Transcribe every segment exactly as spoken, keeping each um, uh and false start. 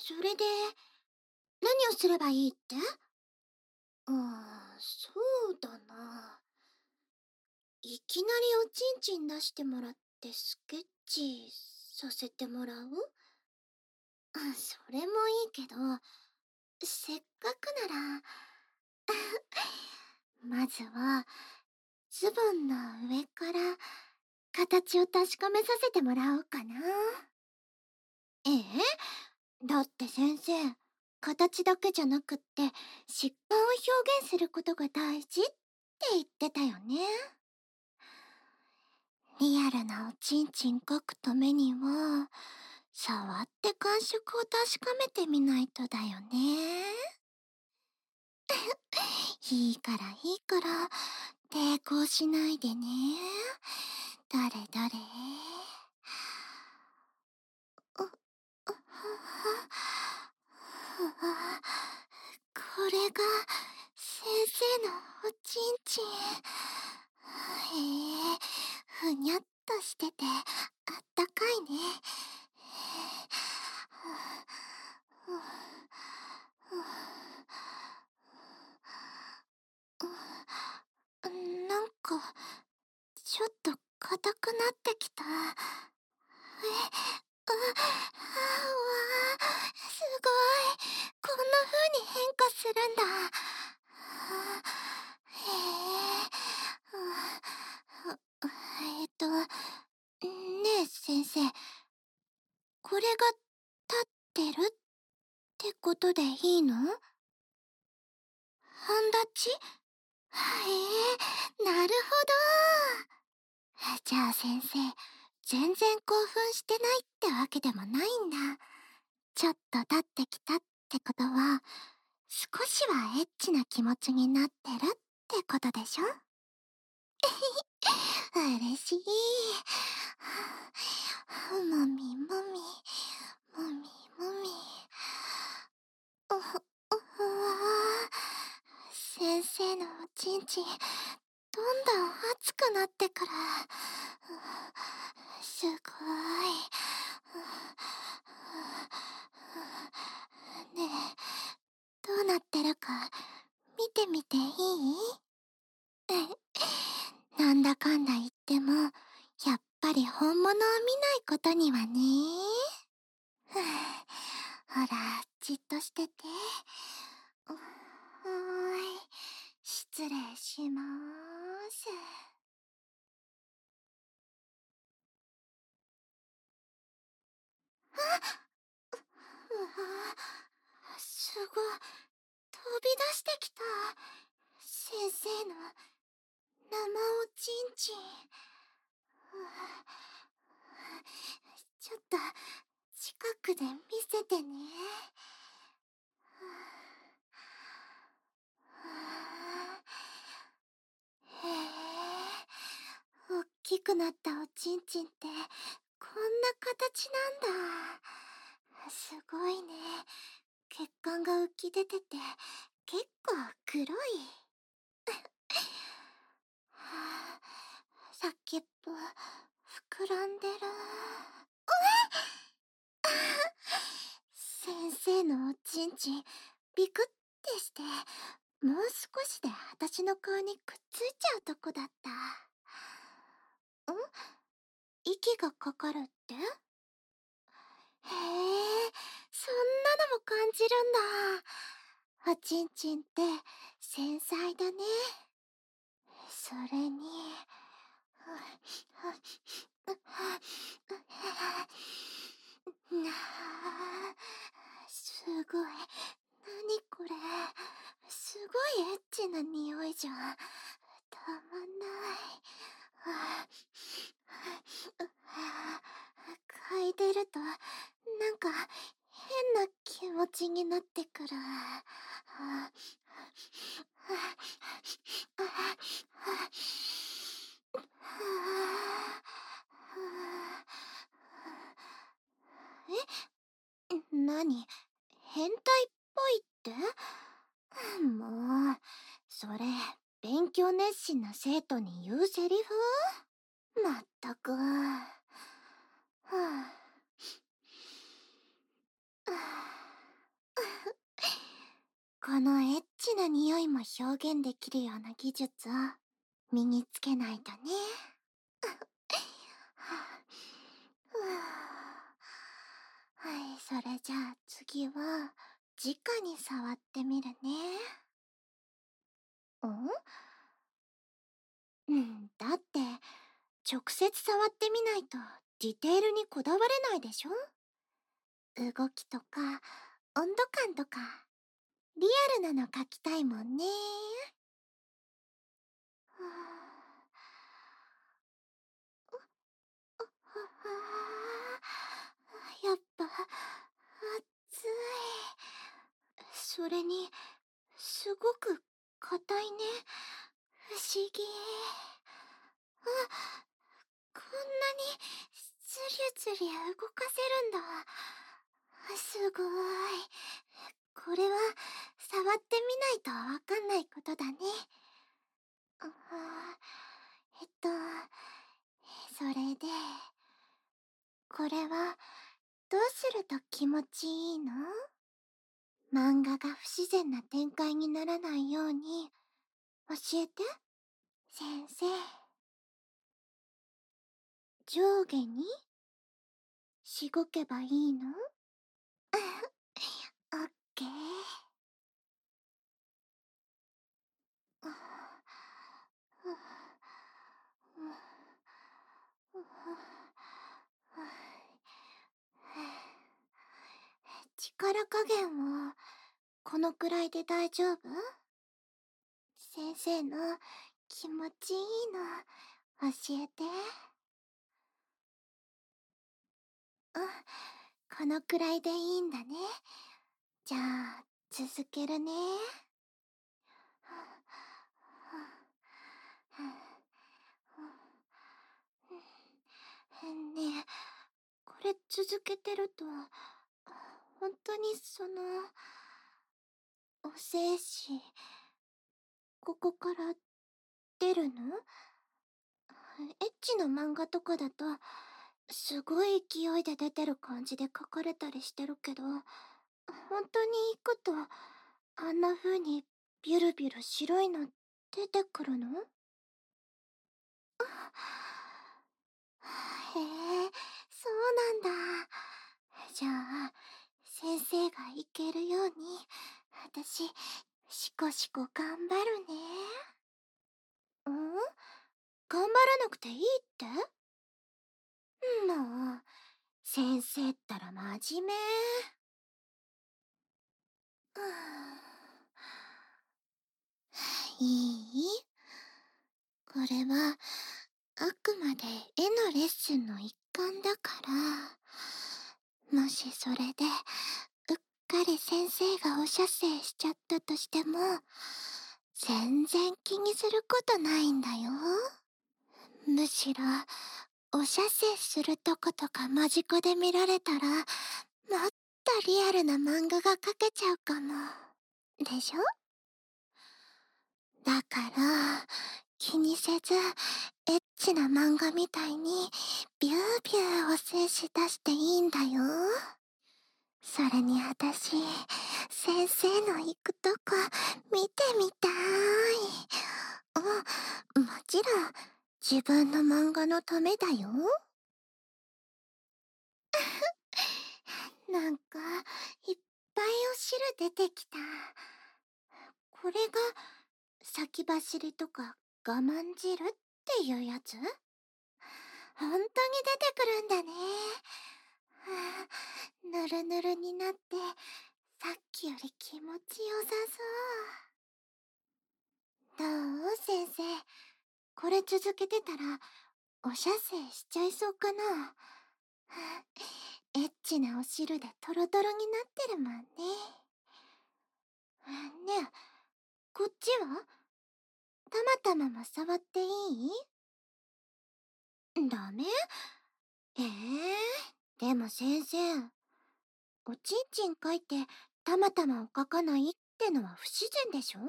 それで、何をすればいいって？ああ、そうだな。いきなりおちんちん出してもらってスケッチさせてもらう？あ、それもいいけど、せっかくならまずは、ズボンの上から形を確かめさせてもらおうかな。ええ？だって先生、形だけじゃなくって疾患を表現することが大事って言ってたよね。リアルなおちんちん描くためには、触って感触を確かめてみないとだよね。いいからいいから、抵抗しないでね。どれどれ。あ、あ、これが先生のおちんちん。へえ、ふにゃっとしててあったかいね。なんか、ちょっと硬くなってきた。え、あ、あ、わあ、すごい。こんな風に変化するんだ。へえ。あ、えっと、ねえ先生、これが立ってるってことでいいの？半立ち？へえ、なるほど。じゃあ先生、全然興奮してないってわけでもないんだ。ちょっと立ってきたってことは、少しはエッチな気持ちになってるってことでしょ？嬉しい。もみもみ、もみもみ。うふ、うふわ。先生のおちんちん、どんどん熱くなってくる。すごい。ねえ、どうなってるか見てみていい？なんだかんだ言っても、やっぱり本物を見ないことにはね。ふぅ、ほら、じっとしてて。はーい、失礼しまーす。あっ、うわぁ、すごい、飛び出してきた。先生の生おちんちん。ちょっと近くで見せてね。へえ、おっきくなったおちんちんってこんな形なんだ。すごいね。血管が浮き出てて結構黒い。はあ、先っぽ膨らんでる。先生のおちんちんビクってして、もう少しで私の顔にくっついちゃうとこだった。ん？息がかかるって？へえ、そんなのも感じるんだ。おちんちんって繊細だね。それに、なあ、すごい。何これ。すごいエッチな匂いじゃん。たまんない。嗅いでると、なんか変な気持ちになってくる。え、何？変態っぽいって？もう、それ、勉強熱心な生徒に言うセリフ？まったく。はあ、はあ、 このエッチな匂いも表現できるような技術を身につけないとね。ふぅはい、それじゃあ次は直に触ってみるね。んうん、だって直接触ってみないとディテールにこだわれないでしょ。動きとか温度感とかリアルなの描きたいもんね。はあ、やっぱ熱い。それにすごく硬いね。不思議。あ、こんなにズリュズリ動かせるんだ。すごい。これは触ってみないとわかんないことだね。あえっとそれでこれはどうすると気持ちいいの？漫画が不自然な展開にならないように教えて。先生。上下にしごけばいいの？オッケー。力加減はこのくらいで大丈夫？先生の気持ちいいの教えて。うん、このくらいでいいんだね。じゃあ続けるね。ねえ、これ続けてると本当にそのお精子ここから出るの？エッチな漫画とかだとすごい勢いで出てる感じで書かれたりしてるけど、本当に行くとあんな風にビュルビュル白いの出てくるの？へえ、そうなんだ。じゃあ先生が行けるように私シコシコ頑張るね。ん？頑張らなくていいって？もう先生ったら真面目。いい？これはあくまで絵のレッスンの一環だから、もしそれでうっかり先生がお射精しちゃったとしても全然気にすることないんだよ。むしろお射精するとことか間近で見られたらもっとリアルな漫画が描けちゃうかも。でしょ？だから気にせずエッチな漫画みたいにビュービューお精子出していいんだよ。それに私先生の行くとこ見てみたい。あ、もちろん自分の漫画のためだよ。なんかいっぱいお汁出てきた。これが先走りとか我慢汁っていうやつ？本当に出てくるんだね。はあ、ぬるぬるになってさっきより気持ちよさそう。どう先生、これ続けてたらお射精しちゃいそうかな。はあ、エッチなお汁でトロトロになってるもんね。ねえ、こっちはたまたまも触っていい？ダメ？ええー、でも先生、おちんちん書いてたまたまを書かないってのは不自然でしょ？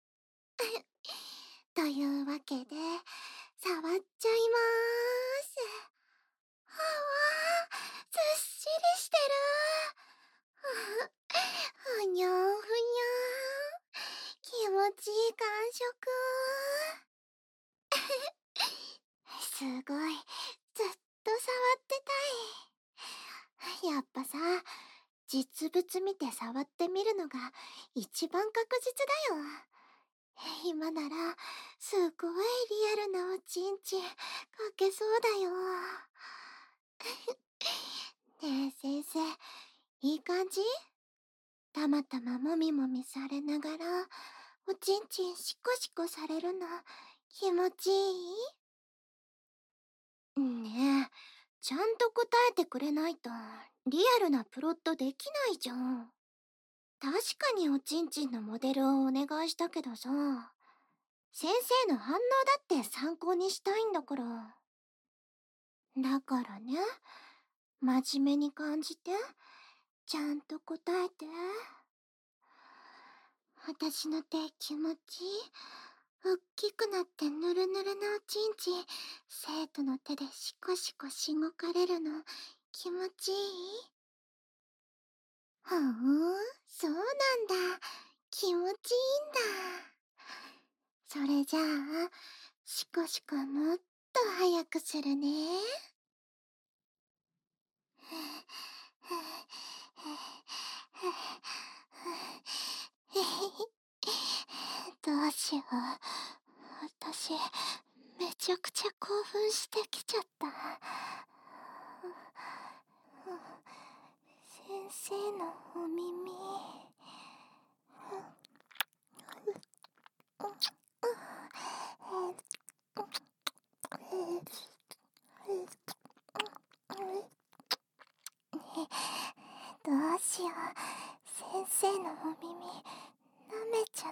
というわけで触っちゃいまーす。はわずっしりしてる。ふにゃんふにゃん。 ちいい感触。すごい、ずっと触ってたい。やっぱさ、実物見て触ってみるのが一番確実だよ。今なら、すごいリアルなおちんちん、かけそうだよ。ねえ先生、いい感じ？たまたまもみもみされながら、おちんちんシコシコされるの、気持ちいい？ねえ、ちゃんと答えてくれないと、リアルなプロットできないじゃん。確かにおちんちんのモデルをお願いしたけどさ、先生の反応だって参考にしたいんだから。だからね、真面目に感じて、ちゃんと答えて。私の手気持ちいい？おっきくなってぬるぬるのおちんちん、生徒の手でシコシコしごかれるの、気持ちいい？ふーん、そうなんだ。気持ちいいんだ。それじゃあ、シコシコもっと早くするね。どうしよう。私、めちゃくちゃ興奮してきちゃった。先生のお耳。どうしよう。先生のお耳、舐めちゃった。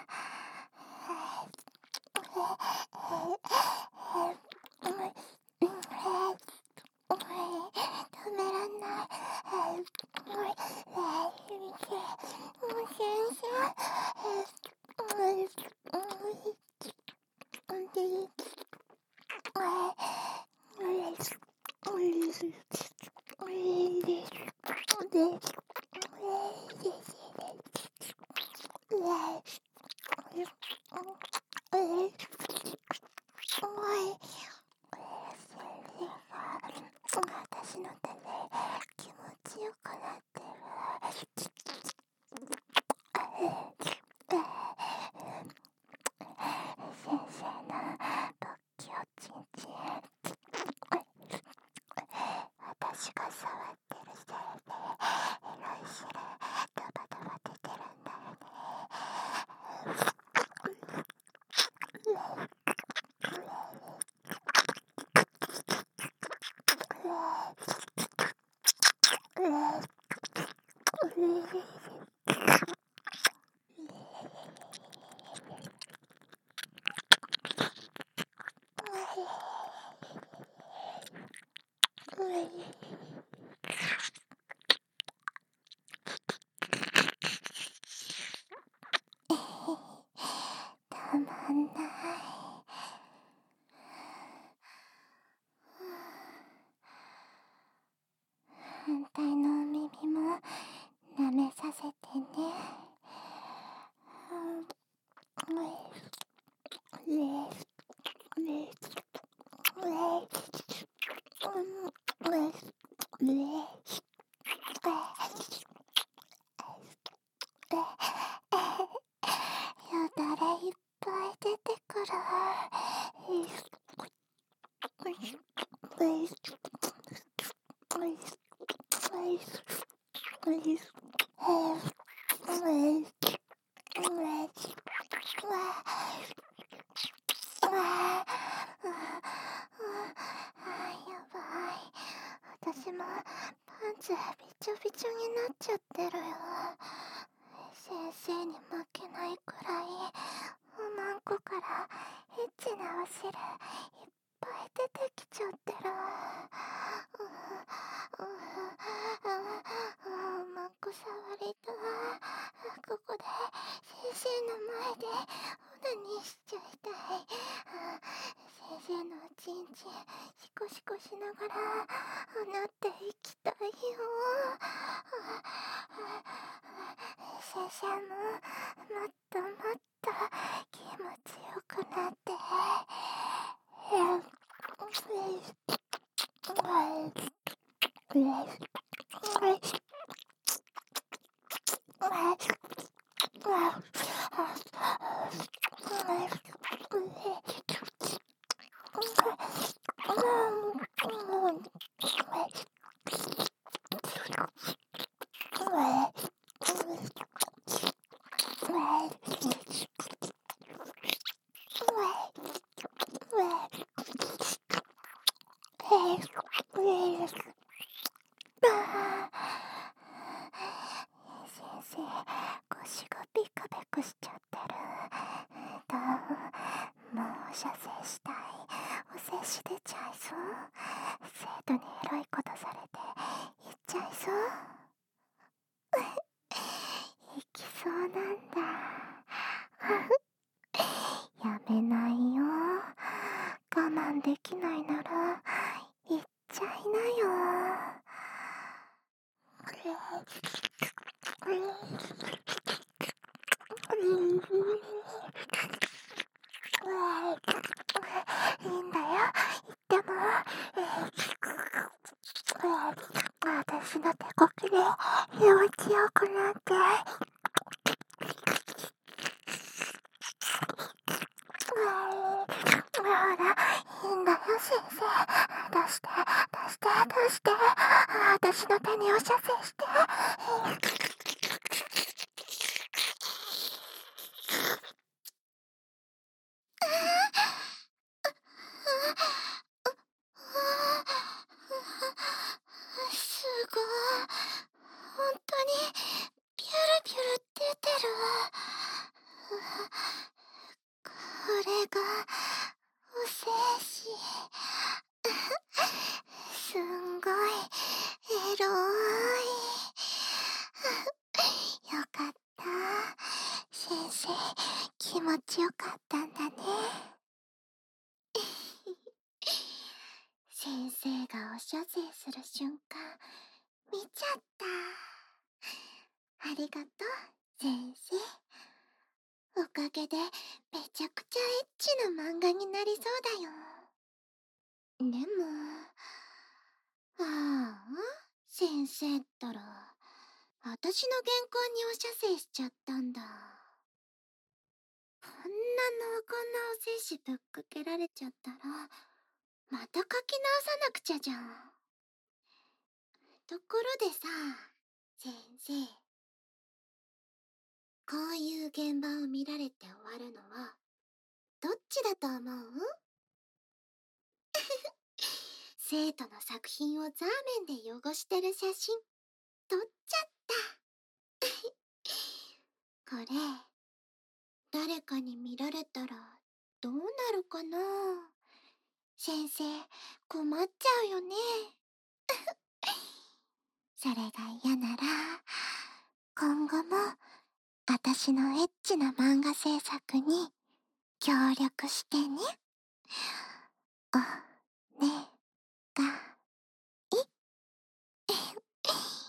止めらんない。私の手で気持ちよくなってる。先生の勃起おちんちん、私が触ってるせいでエロい汁ドバドバ出てるんだよね。たまんない。反対のお耳も舐めさせてね。よだれいっぱい出てくる。私もパンツびちょびちょになっちゃってるよ。先生に負けないくらいおまんこからエッチなお汁いっぱい出てきちゃってる。おまんこ触りたい。ここで先生の前でオナニーしちゃいたい。先生のおちんちんシコシコしながら放っていきたいよ。先生ももっともっとと気持ちよくなって。先生、腰がビクビクしちゃってる。どう？もうお射精したい。お精子出ちゃいそう。生徒にエロいことされて言っちゃいそう。行きそうなんだ。やめないよ。我慢できないなら言っちゃいなよ。いいんだよ、言っても。私の手こきで気持ちよくなって。ほら、いいんだよ先生。出して、出して、出して。私の手にお射精して。すごい。本当にピュルピュル出てる。これがお精子。すんごいエロい。よかった。先生、気持ちよかったんだね。先生がお射精する瞬間見ちゃった。ありがとう先生。おかげでめちゃくちゃエッチな漫画になりそうだよ。でも、ああ、先生ったら私の原稿にお射精しちゃったんだ。こんな濃厚なお精子ぶっかけられちゃったらまた書き直さなくちゃじゃん。ところでさ、先生、こういう現場を見られて終わるのはどっちだと思う？生徒の作品をザーメンで汚してる写真撮っちゃった。これ誰かに見られたらどうなるかな？先生、困っちゃうよね。それが嫌なら今後もあたしのエッチな漫画制作に協力してね。おねがい。